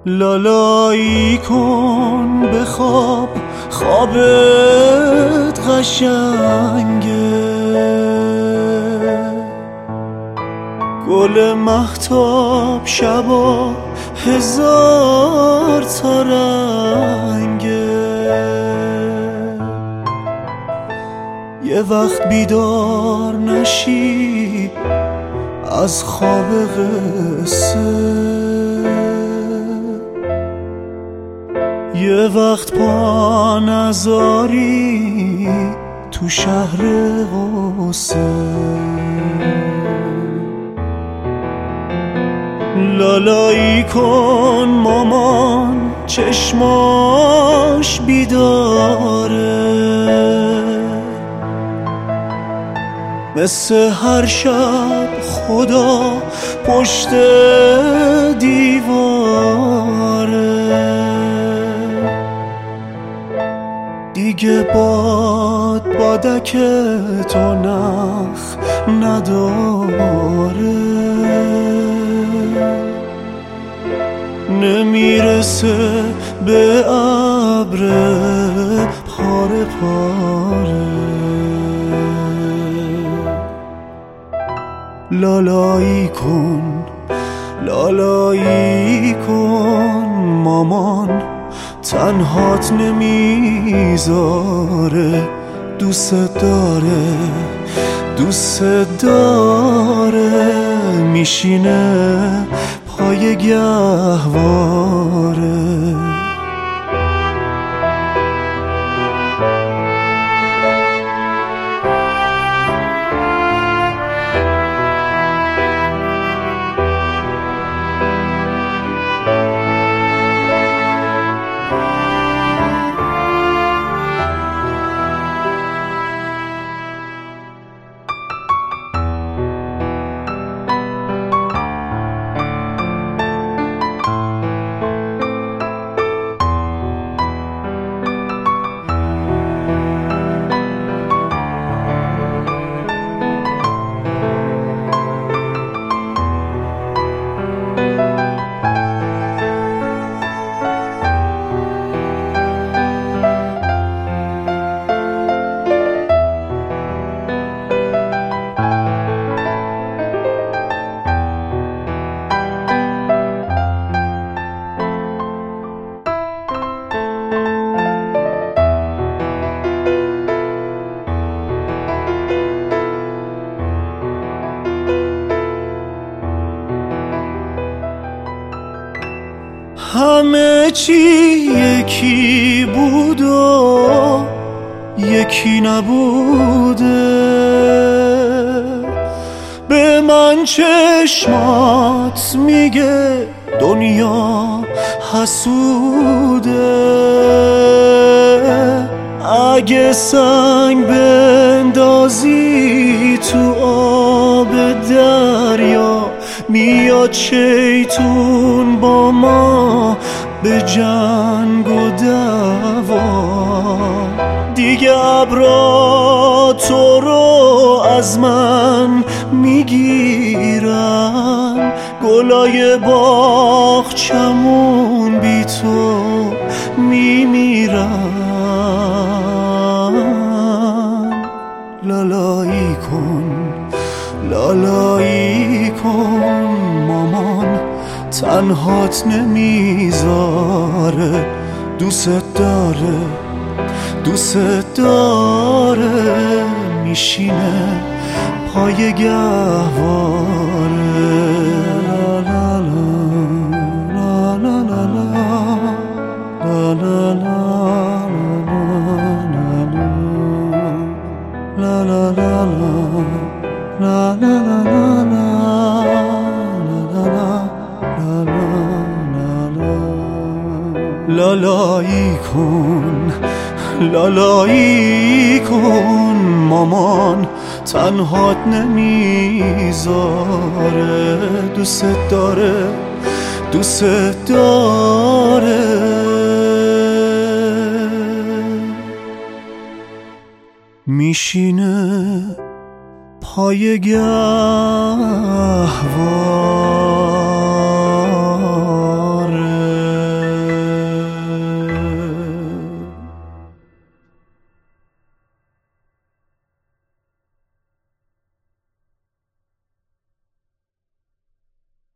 لالایی کن بخواب، خوابت قشنگه، گل مهتاب شبا هزار تا رنگه. یه وقت بیدار نشی از خواب قصه، یه وقت پا نذاری تو شهر غصه. لالایی کن مامان چشماش بیداره، مثل هر شب خدا پشت دیواره. دیگه بادک تو نخ نداره، نمیرسه به ابر پاره پاره. لالایی کن، لالایی کن مامان، تنهات نمیذاره، دوست داره، دوست داره، میشینه پای گهواره. همه چی یکی بود و یکی نبوده، به من چشمات میگه دنیا حسوده. اگه سنگ بندازی تو آب دریا، میاد شیطون با ما به جنگ و دعوا. دیگه ابرا تو رو از من میگیرن، گلای باغچمون بی تو میمیرن. لالایی کن، لالایی کن مامان، تنهات نمیذاره، دوست داره، دوست داره، میشینه پای گهواره. لا لا لا لا لا لا لا لا لا لا لا لالایی کن، لالایی کن مامان، تنهات نمیذاره، دوست داره، دوست داره، میشینه پای گهواره.